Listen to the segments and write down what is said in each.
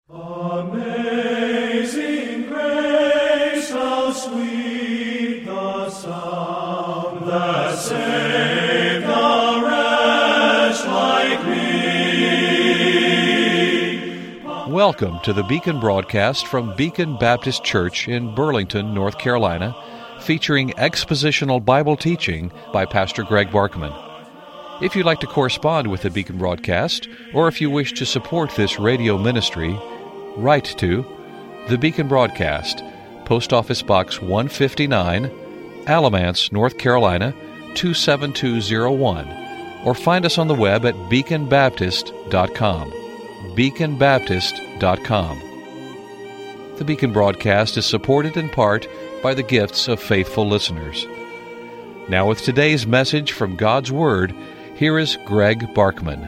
Amazing grace, how sweet the sound that saved a wretch like me. Welcome to the Beacon broadcast from Beacon Baptist Church in Burlington, North Carolina, featuring expositional Bible teaching by Pastor Greg Barkman. If you'd like to correspond with the Beacon broadcast, or if you wish to support this radio ministry, write to the Beacon Broadcast, Post Office Box 159, Alamance, North Carolina 27201, or find us on the web at beaconbaptist.com. beaconbaptist.com. The Beacon Broadcast is supported in part by the gifts of faithful listeners. Now with today's message from God's Word, here is Greg Barkman.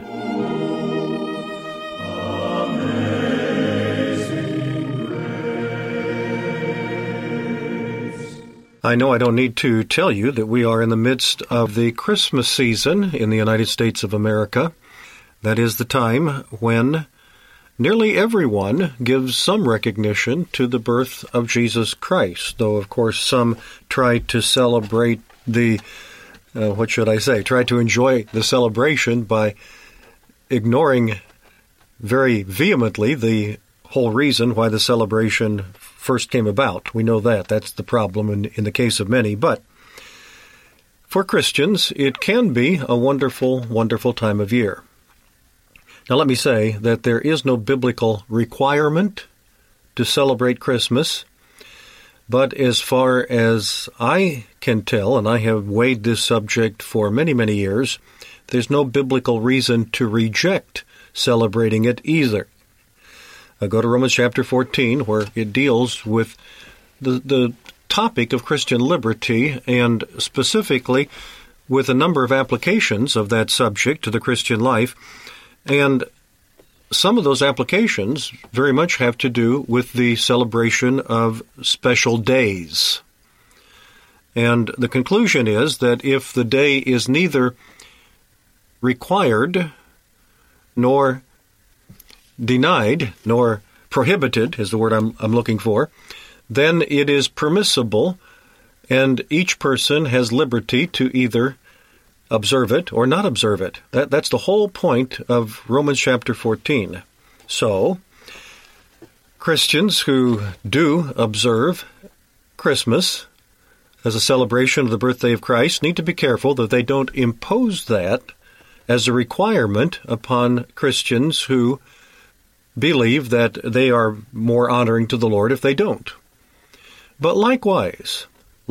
I know I don't need to tell you that we are in the midst of the Christmas season in the United States of America. That is the time when nearly everyone gives some recognition to the birth of Jesus Christ, though, of course, some try to celebrate try to enjoy the celebration by ignoring very vehemently the whole reason why the celebration first came about. We know that. That's the problem in the case of many. But for Christians, it can be a wonderful, wonderful time of year. Now let me say that there is no biblical requirement to celebrate Christmas, but as far as I can tell, and I have weighed this subject for many, many years, there's no biblical reason to reject celebrating it either. Go to Romans chapter 14, where it deals with the topic of Christian liberty, and specifically with a number of applications of that subject to the Christian life. And some of those applications very much have to do with the celebration of special days. And the conclusion is that if the day is neither required nor denied, nor prohibited, is the word I'm looking for, then it is permissible, and each person has liberty to either observe it or not observe it. That's the whole point of Romans chapter 14. So, Christians who do observe Christmas as a celebration of the birthday of Christ need to be careful that they don't impose that as a requirement upon Christians who believe that they are more honoring to the Lord if they don't. But likewise,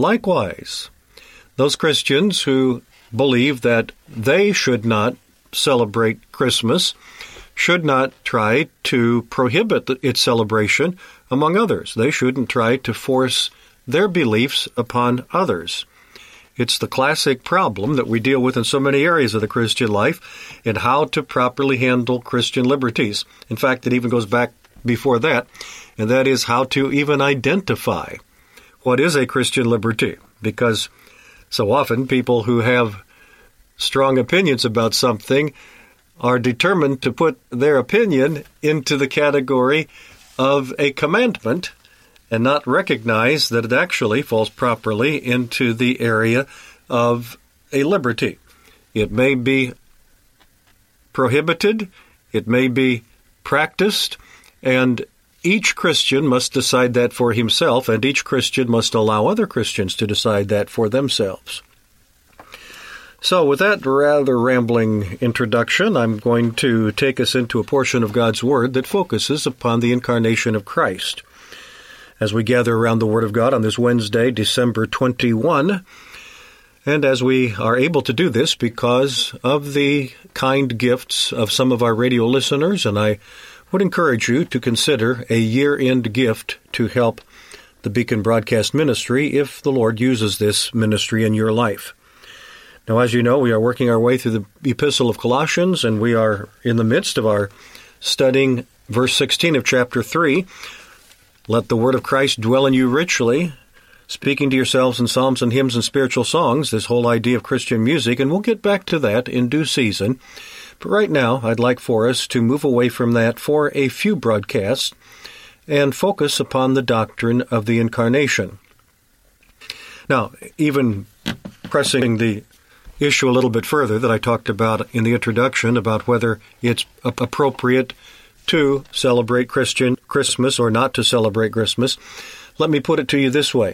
those Christians who believe that they should not celebrate Christmas should not try to prohibit its celebration among others. They shouldn't try to force their beliefs upon others. It's the classic problem that we deal with in so many areas of the Christian life and how to properly handle Christian liberties. In fact, it even goes back before that, and that is how to even identify what is a Christian liberty. Because so often people who have strong opinions about something are determined to put their opinion into the category of a commandment and not recognize that it actually falls properly into the area of a liberty. It may be prohibited, it may be practiced, and each Christian must decide that for himself, and each Christian must allow other Christians to decide that for themselves. So with that rather rambling introduction, I'm going to take us into a portion of God's Word that focuses upon the incarnation of Christ. As we gather around the Word of God on this Wednesday, December 21, and as we are able to do this because of the kind gifts of some of our radio listeners, and I would encourage you to consider a year-end gift to help the Beacon Broadcast Ministry if the Lord uses this ministry in your life. Now, as you know, we are working our way through the Epistle of Colossians, and we are in the midst of our studying verse 16 of chapter 3. Let the word of Christ dwell in you richly, speaking to yourselves in psalms and hymns and spiritual songs, this whole idea of Christian music, and we'll get back to that in due season. But right now, I'd like for us to move away from that for a few broadcasts and focus upon the doctrine of the Incarnation. Now, even pressing the issue a little bit further that I talked about in the introduction about whether it's appropriate to celebrate Christmas or not to celebrate Christmas, let me put it to you this way.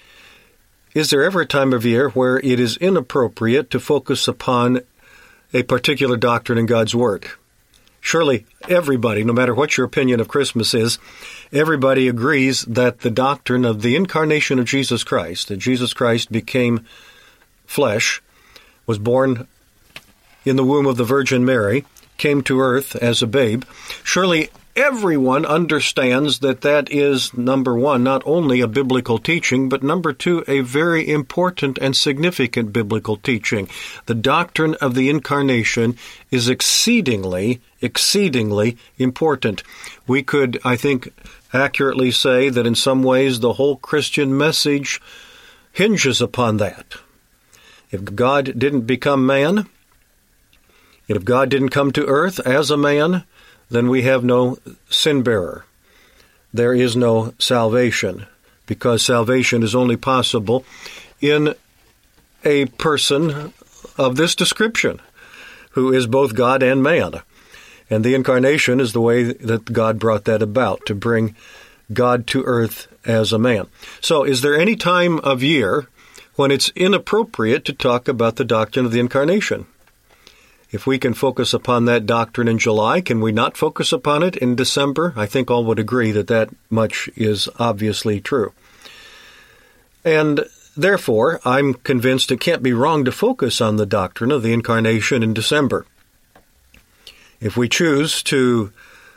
Is there ever a time of year where it is inappropriate to focus upon a particular doctrine in God's Word? Surely everybody, no matter what your opinion of Christmas is, everybody agrees that the doctrine of the incarnation of Jesus Christ, that Jesus Christ became flesh, was born in the womb of the Virgin Mary, came to earth as a babe. Surely everyone understands that that is, number one, not only a biblical teaching, but number two, a very important and significant biblical teaching. The doctrine of the Incarnation is exceedingly important. We could, I think, accurately say that in some ways the whole Christian message hinges upon that. If God didn't become man, if God didn't come to earth as a man, then we have no sin-bearer. There is no salvation, because salvation is only possible in a person of this description, who is both God and man. And the Incarnation is the way that God brought that about, to bring God to earth as a man. So, is there any time of year when it's inappropriate to talk about the doctrine of the Incarnation? If we can focus upon that doctrine in July, can we not focus upon it in December? I think all would agree that that much is obviously true. And therefore, I'm convinced it can't be wrong to focus on the doctrine of the Incarnation in December. If we choose to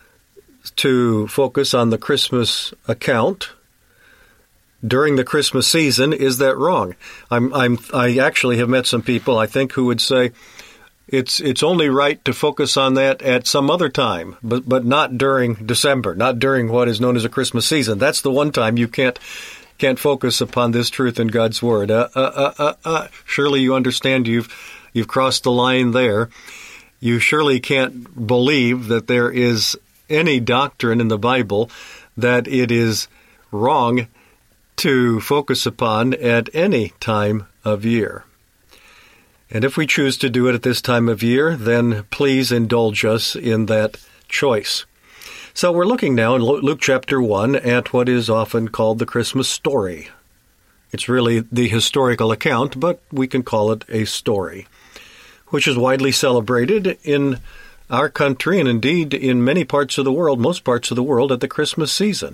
focus on the Christmas account during the Christmas season, is that wrong? I actually have met some people, I think, who would say it's only right to focus on that at some other time, but not during December, not during what is known as a Christmas season. That's the one time you can't focus upon this truth in God's Word. Surely you understand you've crossed the line there. You surely can't believe that there is any doctrine in the Bible that it is wrong to focus upon at any time of year. And if we choose to do it at this time of year, then please indulge us in that choice. So we're looking now in Luke chapter 1 at what is often called the Christmas story. It's really the historical account, but we can call it a story, which is widely celebrated in our country and indeed in many parts of the world, most parts of the world, at the Christmas season.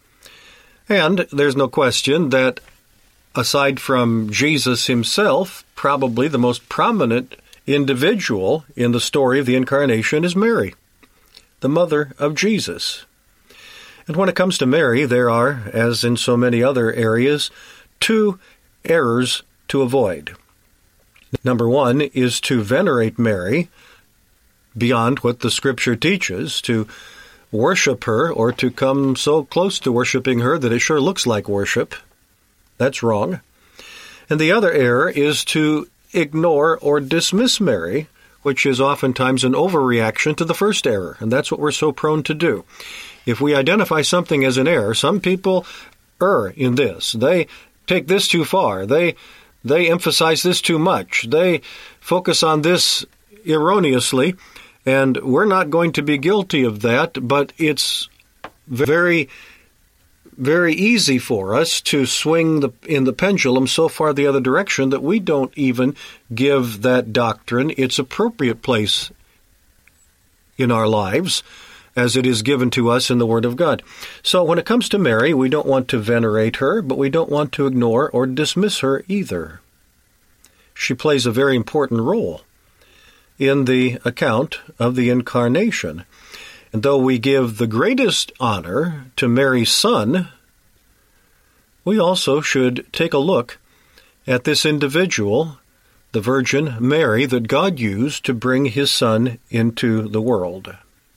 And there's no question that aside from Jesus himself, probably the most prominent individual in the story of the Incarnation is Mary, the mother of Jesus. And when it comes to Mary, there are, as in so many other areas, two errors to avoid. Number one is to venerate Mary beyond what the Scripture teaches, to worship her or to come so close to worshiping her that it sure looks like worship. That's wrong. And the other error is to ignore or dismiss Mary, which is oftentimes an overreaction to the first error, and that's what we're so prone to do. If we identify something as an error, some people err in this. They take this too far. They emphasize this too much. They focus on this erroneously, and we're not going to be guilty of that, but it's very easy for us to swing in the pendulum so far the other direction that we don't even give that doctrine its appropriate place in our lives as it is given to us in the Word of God. So when it comes to Mary, we don't want to venerate her, but we don't want to ignore or dismiss her either. She plays a very important role in the account of the Incarnation. And though we give the greatest honor to Mary's son, we also should take a look at this individual, the Virgin Mary, that God used to bring his son into the world.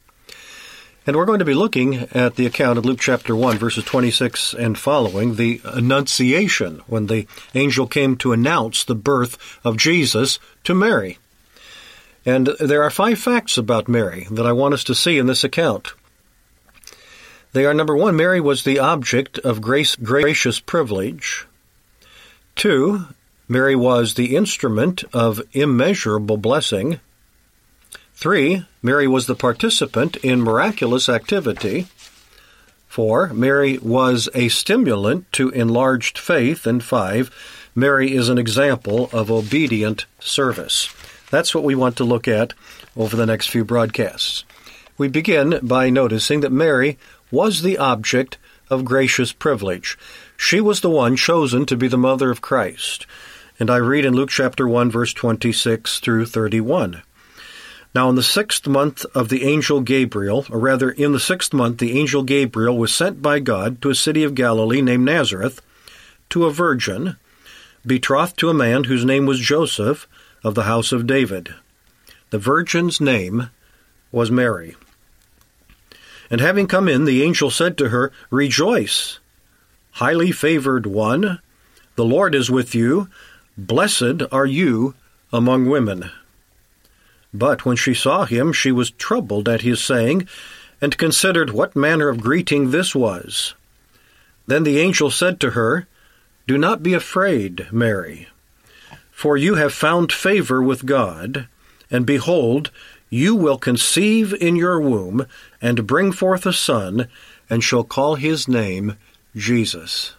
And we're going to be looking at the account of Luke chapter 1, verses 26 and following, the Annunciation, when the angel came to announce the birth of Jesus to Mary. And there are 5 facts about Mary that I want us to see in this account. They are, number 1, Mary was the object of gracious privilege. 2, Mary was the instrument of immeasurable blessing. 3, Mary was the participant in miraculous activity. 4, Mary was a stimulant to enlarged faith. And 5, Mary is an example of obedient service. That's what we want to look at over the next few broadcasts. We begin by noticing that Mary was the object of gracious privilege. She was the one chosen to be the mother of Christ. And I read in Luke chapter 1, verse 26 through 31. Now in the 6th month of the angel Gabriel, or rather in the 6th month, the angel Gabriel was sent by God to a city of Galilee named Nazareth, to a virgin, betrothed to a man whose name was Joseph, of the house of David. The virgin's name was Mary. And having come in, the angel said to her, "Rejoice, highly favored one, the Lord is with you. Blessed are you among women." But when she saw him, she was troubled at his saying, and considered what manner of greeting this was. Then the angel said to her, "Do not be afraid, Mary, for you have found favor with God, and behold, you will conceive in your womb, and bring forth a son, and shall call his name Jesus."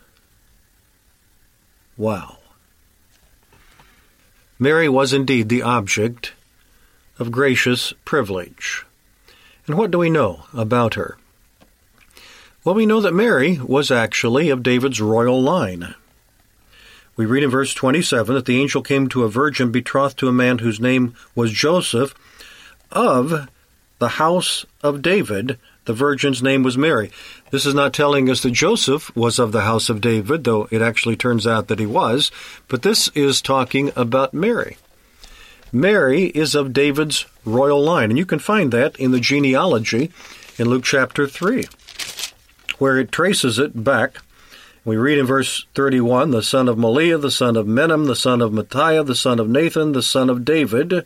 Wow. Mary was indeed the object of gracious privilege. And what do we know about her? Well, we know that Mary was actually of David's royal line. We read in verse 27 that the angel came to a virgin betrothed to a man whose name was Joseph, of the house of David. The virgin's name was Mary. This is not telling us that Joseph was of the house of David, though it actually turns out that he was, but this is talking about Mary. Mary is of David's royal line, and you can find that in the genealogy in Luke chapter 3, where it traces it back. We read in verse 31, the son of Maliah, the son of Menem, the son of Mattiah, the son of Nathan, the son of David.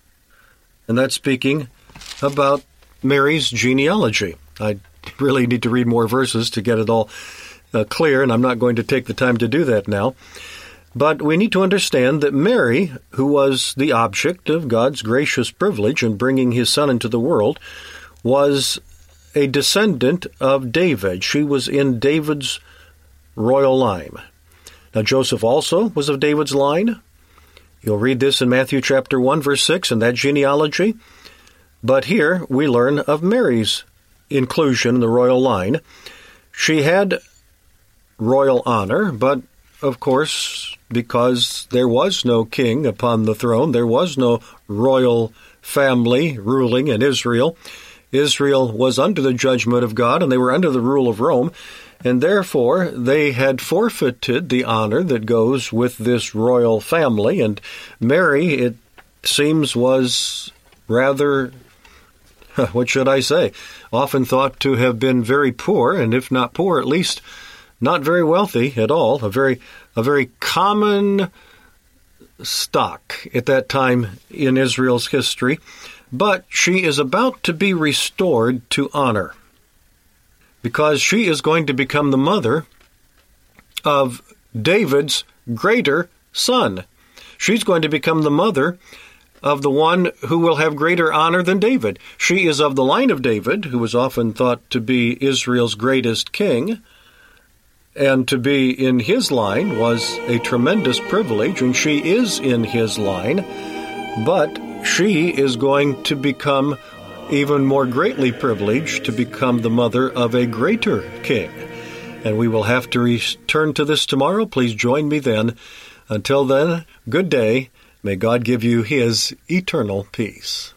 And that's speaking about Mary's genealogy. I really need to read more verses to get it all clear, and I'm not going to take the time to do that now. But we need to understand that Mary, who was the object of God's gracious privilege in bringing his son into the world, was a descendant of David. She was in David's royal line. Now, Joseph also was of David's line. You'll read this in Matthew chapter 1, verse 6, in that genealogy. But here we learn of Mary's inclusion in the royal line. She had royal honor, but of course, because there was no king upon the throne, there was no royal family ruling in Israel. Israel was under the judgment of God, and they were under the rule of Rome, and therefore they had forfeited the honor that goes with this royal family. And Mary, it seems, was rather, what should I say, often thought to have been very poor, and if not poor, at least not very wealthy at all, a very common stock at that time in Israel's history. But she is about to be restored to honor, because she is going to become the mother of David's greater son. She's going to become the mother of the one who will have greater honor than David. She is of the line of David, who was often thought to be Israel's greatest king, and to be in his line was a tremendous privilege, and she is in his line, but she is going to become even more greatly privileged to become the mother of a greater king. And we will have to return to this tomorrow. Please join me then. Until then, good day. May God give you his eternal peace.